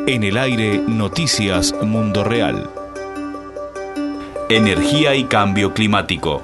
En el aire, Noticias Mundo Real. Energía y cambio climático.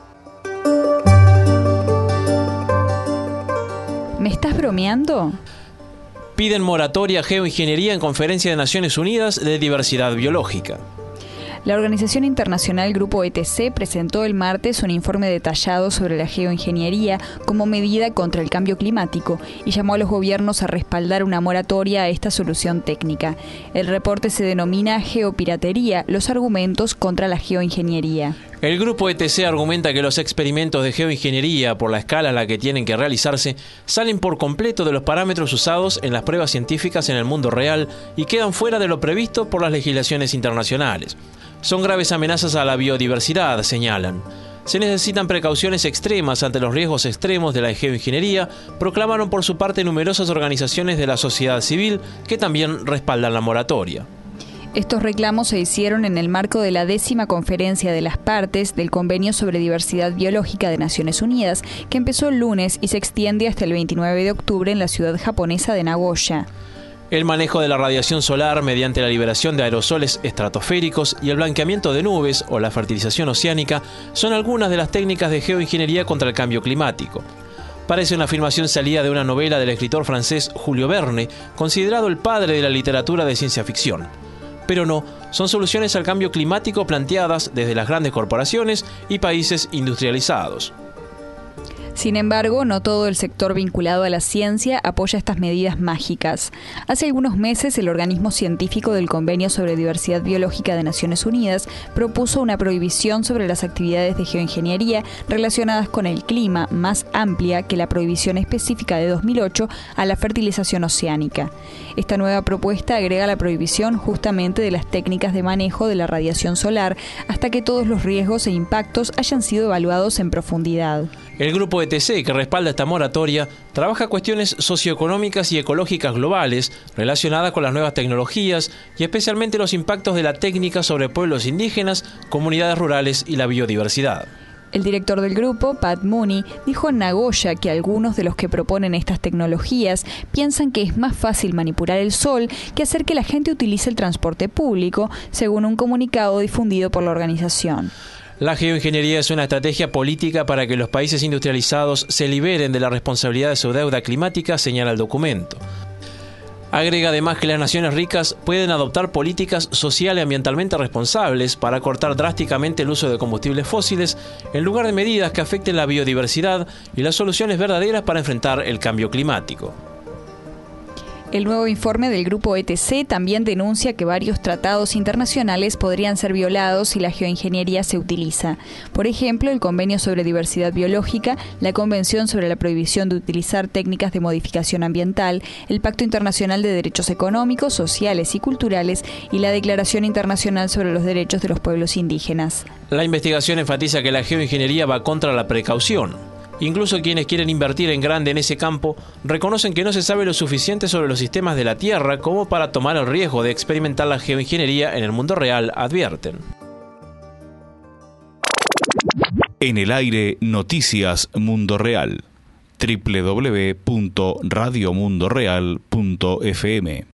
¿Me estás bromeando? Piden moratoria a geoingeniería en Conferencia de Naciones Unidas de Diversidad Biológica. La organización internacional Grupo ETC presentó el martes un informe detallado sobre la geoingeniería como medida contra el cambio climático y llamó a los gobiernos a respaldar una moratoria a esta solución técnica. El reporte se denomina Geopiratería, los argumentos contra la geoingeniería. El Grupo ETC argumenta que los experimentos de geoingeniería, por la escala a la que tienen que realizarse, salen por completo de los parámetros usados en las pruebas científicas en el mundo real y quedan fuera de lo previsto por las legislaciones internacionales. Son graves amenazas a la biodiversidad, señalan. Se necesitan precauciones extremas ante los riesgos extremos de la geoingeniería, proclamaron por su parte numerosas organizaciones de la sociedad civil que también respaldan la moratoria. Estos reclamos se hicieron en el marco de la 10ª Conferencia de las Partes del Convenio sobre Diversidad Biológica de Naciones Unidas, que empezó el lunes y se extiende hasta el 29 de octubre en la ciudad japonesa de Nagoya. El manejo de la radiación solar mediante la liberación de aerosoles estratosféricos y el blanqueamiento de nubes o la fertilización oceánica son algunas de las técnicas de geoingeniería contra el cambio climático. Parece una afirmación salida de una novela del escritor francés Julio Verne, considerado el padre de la literatura de ciencia ficción. Pero no, son soluciones al cambio climático planteadas desde las grandes corporaciones y países industrializados. Sin embargo, no todo el sector vinculado a la ciencia apoya estas medidas mágicas. Hace algunos meses, el organismo científico del Convenio sobre Diversidad Biológica de Naciones Unidas propuso una prohibición sobre las actividades de geoingeniería relacionadas con el clima, más amplia que la prohibición específica de 2008 a la fertilización oceánica. Esta nueva propuesta agrega la prohibición justamente de las técnicas de manejo de la radiación solar hasta que todos los riesgos e impactos hayan sido evaluados en profundidad. El Grupo ETC, que respalda esta moratoria, trabaja cuestiones socioeconómicas y ecológicas globales relacionadas con las nuevas tecnologías y especialmente los impactos de la técnica sobre pueblos indígenas, comunidades rurales y la biodiversidad. El director del grupo, Pat Mooney, dijo en Nagoya que algunos de los que proponen estas tecnologías piensan que es más fácil manipular el sol que hacer que la gente utilice el transporte público, según un comunicado difundido por la organización. La geoingeniería es una estrategia política para que los países industrializados se liberen de la responsabilidad de su deuda climática, señala el documento. Agrega además que las naciones ricas pueden adoptar políticas social y ambientalmente responsables para cortar drásticamente el uso de combustibles fósiles en lugar de medidas que afecten la biodiversidad y las soluciones verdaderas para enfrentar el cambio climático. El nuevo informe del Grupo ETC también denuncia que varios tratados internacionales podrían ser violados si la geoingeniería se utiliza. Por ejemplo, el Convenio sobre Diversidad Biológica, la Convención sobre la Prohibición de Utilizar Técnicas de Modificación Ambiental, el Pacto Internacional de Derechos Económicos, Sociales y Culturales y la Declaración Internacional sobre los Derechos de los Pueblos Indígenas. La investigación enfatiza que la geoingeniería va contra la precaución. Incluso quienes quieren invertir en grande en ese campo reconocen que no se sabe lo suficiente sobre los sistemas de la Tierra como para tomar el riesgo de experimentar la geoingeniería en el mundo real, advierten. En el aire, Noticias Mundo Real. www.radiomundoreal.fm